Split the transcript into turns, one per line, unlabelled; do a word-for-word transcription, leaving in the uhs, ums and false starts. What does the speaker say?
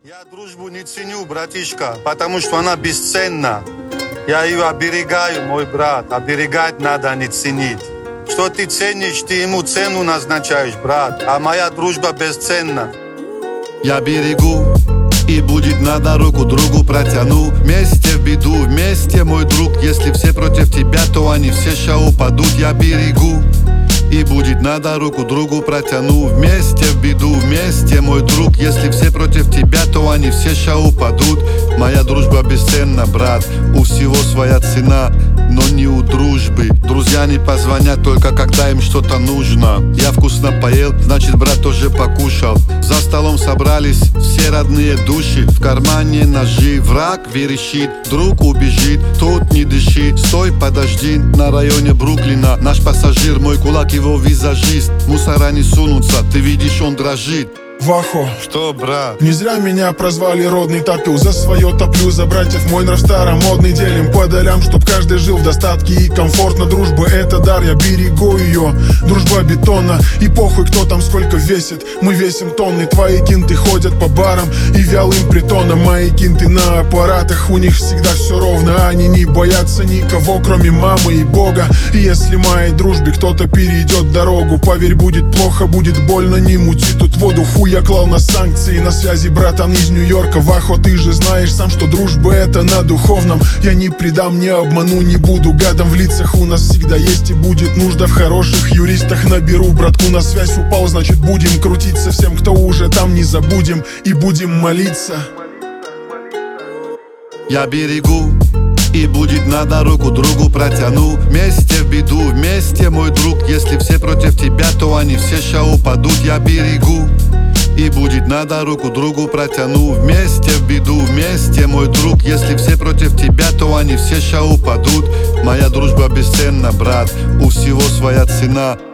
Я дружбу не ценю, братишка, потому что она бесценна. Я ее оберегаю, мой брат. Оберегать надо, а не ценить. Что ты ценишь, ты ему цену назначаешь, брат. А моя дружба бесценна.
Я берегу, и будет надо, руку другу протяну. Вместе в беду, вместе, мой друг. Если все против тебя, то они все ща упадут. Я берегу, и будет надо, руку другу протяну. Вместе в беду, вместе, мой друг. Если все против тебя, то они все ща упадут. Моя дружба бесценна, брат. У всего своя цена, но не у дружбы. Друзья не позвонят только когда им что-то нужно. Я вкусно поел, значит брат тоже покушал. За столом собрались все родные души. В кармане ножи, враг верещит, друг убежит, тут не дыши. Стой, подожди, на районе Бруклина наш пассажир, мой кулак, его визажист. Мусора не сунутся, ты видишь, он дрожит.
Вахо,
Что, брат?
не зря меня прозвали родный топил. За свое топлю, за братьев мой нрав старомодный. Делим по долям, чтоб каждый жил в достатке и комфортно. Дружба — это дар, я берегу ее. Дружба бетонна, и похуй кто там сколько весит. Мы весим тонны, твои кинты ходят по барам и вялым притонам. Мои кинты на аппаратах, у них всегда все ровно. Они не боятся никого, кроме мамы и бога. И если моей дружбе кто-то перейдет дорогу, поверь, будет плохо, будет больно, не мути тут воду. Хуй я клал на санкции, на связи братан из Нью-Йорка. Вахо, ты же знаешь сам, что дружба это на духовном. Я не предам, не обману, не буду гадом. В лицах у нас всегда есть и будет нужда в хороших юристах. Наберу братку, на связь упал, значит будем крутиться. Всем, кто уже там, не забудем и будем молиться.
Я берегу, и будет надо, руку другу протяну. Вместе в беду, вместе, мой друг. Если все против тебя, то они все ща упадут. Я берегу, и будет надо, руку другу протяну. Вместе в беду, вместе, мой друг. Если все против тебя, то они все ща упадут. Моя дружба бесценна, брат. У всего своя цена,